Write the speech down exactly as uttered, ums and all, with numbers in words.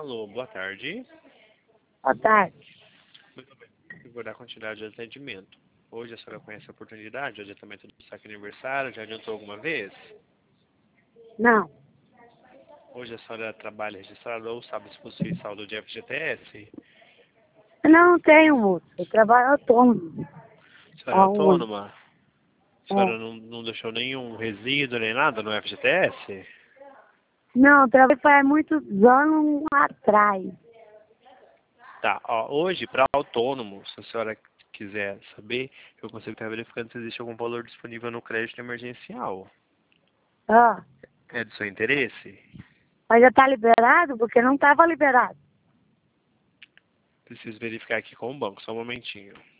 Alô, boa tarde. Boa tarde. Muito bem. Eu vou dar continuidade ao atendimento. Hoje a senhora conhece a oportunidade, o adiantamento do saque aniversário, já adiantou alguma vez? Não. Hoje a senhora trabalha registrada ou sabe se possui saldo de F G T S? Eu não tenho, moço. Eu trabalho autônomo. A senhora é Há um ano. autônoma? A senhora É. não, não deixou nenhum resíduo nem nada no F G T S? Não, eu trabalhei faz muitos anos atrás. Tá, ó, hoje para autônomo, se a senhora quiser saber, eu consigo estar verificando se existe algum valor disponível no crédito emergencial. Ah, É do seu interesse? mas já tá liberado? Porque não estava liberado. Preciso verificar aqui com o banco, só um momentinho.